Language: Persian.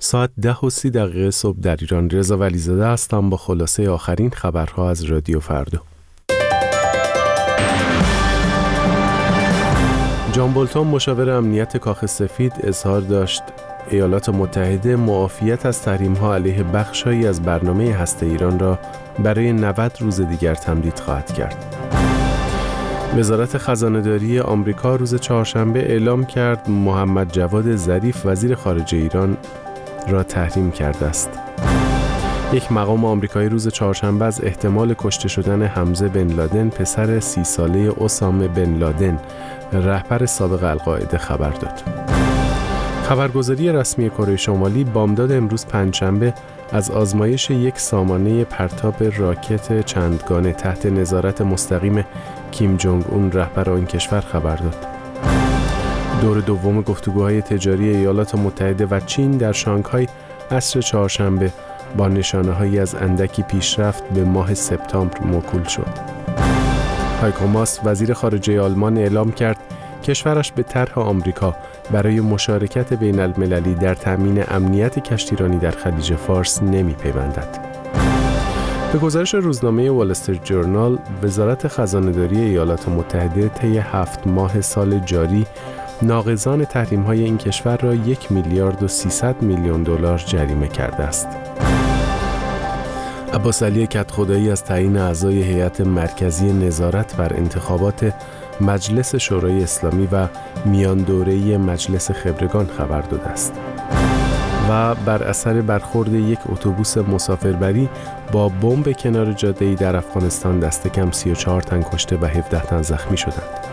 ساعت 10:30 صبح در ایران. رضا ولیزاده هستم با خلاصه آخرین خبرها از رادیو فردا. جان بولتون مشاور امنیت کاخ سفید اظهار داشت ایالات متحده معافیت از تحریم‌ها علیه بخش‌هایی از برنامه هسته ایران را برای 90 روز دیگر تمدید خواهد کرد. وزارت خزانه‌داری آمریکا روز چهارشنبه اعلام کرد محمد جواد ظریف وزیر خارجه ایران را تحریم کرده است. یک مقام آمریکایی روز چهارشنبه از احتمال کشته شدن حمزه بن لادن پسر 30 ساله اسامه بن لادن رهبر سابق القاعده خبر داد. خبرگزاری رسمی کره شمالی بامداد امروز پنجشنبه از آزمایش یک سامانه پرتاب راکت چندگانه تحت نظارت مستقیم کیم جونگ اون رهبر آن کشور خبر داد. دور دوم گفتگوهای تجاری ایالات متحده و چین در شانگهای عصر چهارشنبه با نشانه‌هایی از اندکی پیشرفت به ماه سپتامبر موکول شد. هایکو ماس وزیر خارجه آلمان اعلام کرد کشورش به طرح آمریکا برای مشارکت بین المللی در تأمین امنیت کشتیرانی در خلیج فارس نمی‌پیوندد. به گزارش روزنامه وال استریت جورنال، وزارت خزانه‌داری ایالات متحده طی 7 ماه سال جاری ناقضان تحریم‌های این کشور را 1 میلیارد و 300 میلیون دلار جریمه کرده است. عباس علی کدخدایی از تعیین اعضای هیئت مرکزی نظارت بر انتخابات مجلس شورای اسلامی و میان دوره‌ای مجلس خبرگان خبر داده است. و بر اثر برخورد یک اتوبوس مسافربری با بمب کنار جاده‌ای در افغانستان دست کم 34 تن کشته و 17 تن زخمی شدند.